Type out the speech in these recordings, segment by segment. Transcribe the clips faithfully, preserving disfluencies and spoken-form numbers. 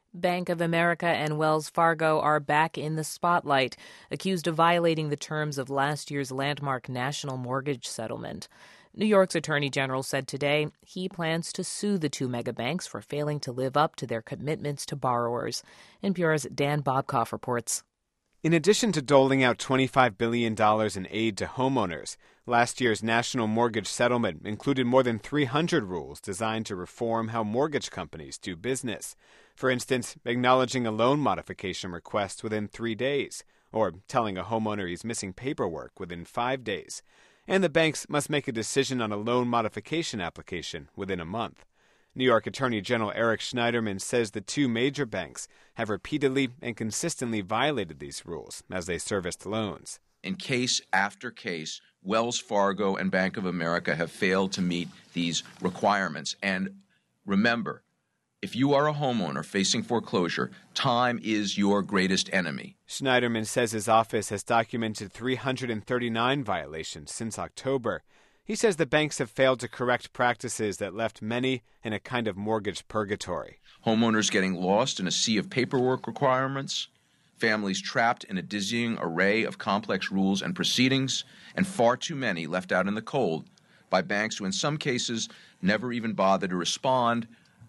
Bank of America and Wells Fargo are back in the spotlight, accused of violating the terms of last year's landmark national mortgage settlement. New York's Attorney General said today he plans to sue the two megabanks for failing to live up to their commitments to borrowers. N P R's Dan Bobkoff reports. In addition to doling out twenty-five billion dollars in aid to homeowners, last year's national mortgage settlement included more than three hundred rules designed to reform how mortgage companies do business. For instance, acknowledging a loan modification request within three days, or telling a homeowner he's missing paperwork within five days. And the banks must make a decision on a loan modification application within a month. New York Attorney General Eric Schneiderman says the two major banks have repeatedly and consistently violated these rules as they serviced loans. In case after case, Wells Fargo and Bank of America have failed to meet these requirements. And remember, if you are a homeowner facing foreclosure, time is your greatest enemy. Schneiderman says his office has documented three hundred thirty-nine violations since October. He says the banks have failed to correct practices that left many in a kind of mortgage purgatory. Homeowners getting lost in a sea of paperwork requirements, families trapped in a dizzying array of complex rules and proceedings, and far too many left out in the cold by banks who in some cases never even bother to respond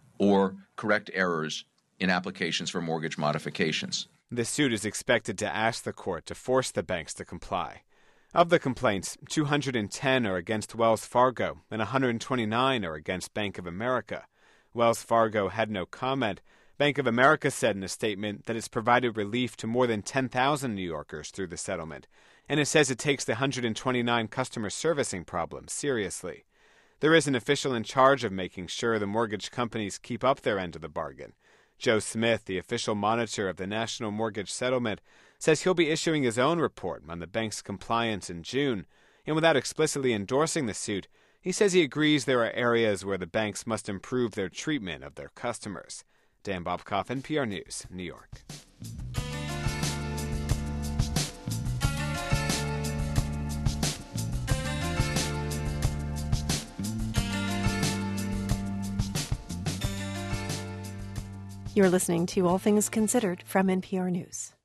or correct errors in applications for mortgage modifications. The suit is expected to ask the court to force the banks to comply. Of the complaints, two hundred ten are against Wells Fargo and one hundred twenty-nine are against Bank of America. Wells Fargo had no comment. Bank of America said in a statement that it's provided relief to more than ten thousand New Yorkers through the settlement, and it says it takes the one hundred twenty-nine customer servicing problem seriously. There is an official in charge of making sure the mortgage companies keep up their end of the bargain. Joe Smith, the official monitor of the national mortgage settlement, says he'll be issuing his own report on the bank's compliance in June. And without explicitly endorsing the suit, he says he agrees there are areas where the banks must improve their treatment of their customers. Dan Bobkoff, N P R News, New York. You're listening to All Things Considered from N P R News.